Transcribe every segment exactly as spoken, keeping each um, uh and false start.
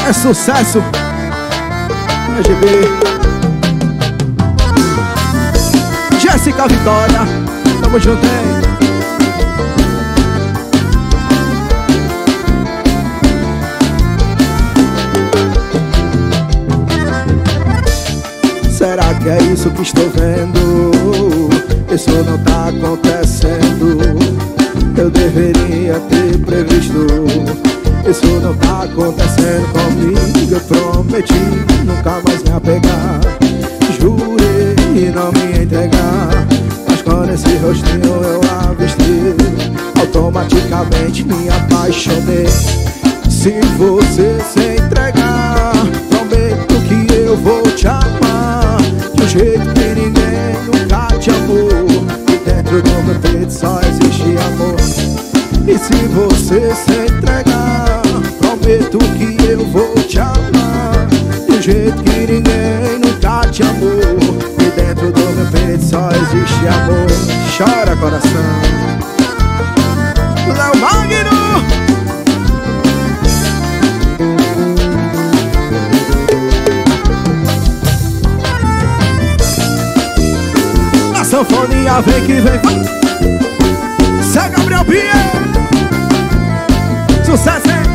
É sucesso. R G B. Jéssica Vitória, tamo junto, hein? Será que é isso que estou vendo? Isso não tá acontecendo. Eu deveria ter previsto. Isso não tá acontecendo comigo. Eu prometi nunca mais me apegar, jurei não me entregar, mas quando esse rostinho eu avistei, automaticamente me apaixonei. Se você se entregar, prometo que eu vou te amar de um jeito que ninguém nunca te amou. E dentro do meu peito só existe amor. E se você se entregar, prometo que eu vou te amar de um jeito que ninguém nunca te amou. E dentro do meu peito só existe amor. Chora, coração. Léo Magno. Na sanfonia vem que vem. Zé Gabriel Pinheiro. Sucesso, hein?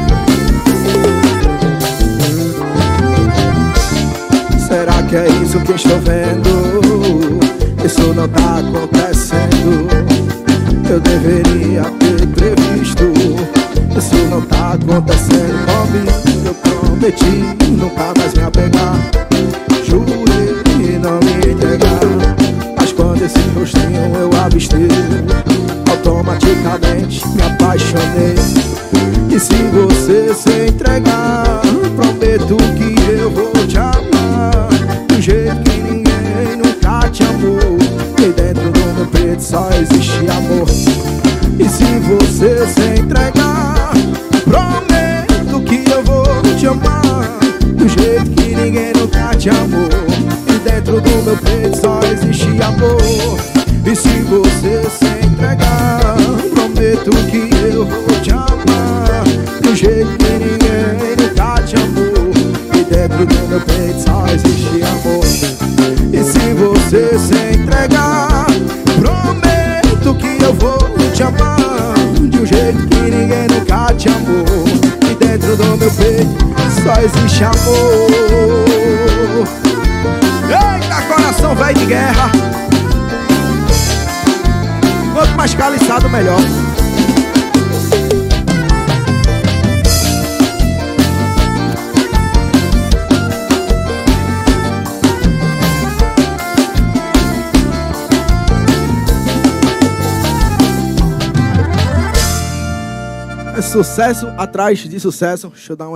Será que é isso que estou vendo? Isso não tá acontecendo. Eu deveria ter previsto. Isso não tá acontecendo comigo. Eu prometi nunca mais me apegar, jurei não me entregar, mas quando esse rostinho eu avistei, automaticamente me apaixonei. E se você se entregar, prometo que eu vou te amar de um jeito que ninguém nunca te amou. E dentro do meu peito só existe amor. E se você se entregar, prometo que eu vou te amar de um jeito que ninguém nunca te amou. E dentro do meu peito só existe amor. E se você se entregar, prometo que eu vou te amar de um jeito que ninguém nunca te amou. E dentro do meu peito só existe amor. E se você se entregar, prometo que eu vou te amar de um jeito que ninguém nunca te amou. E dentro do meu peito só existe amor. Eita, coração velho de guerra. Quanto mais caliçado, melhor. É sucesso atrás de sucesso. Deixa eu dar uma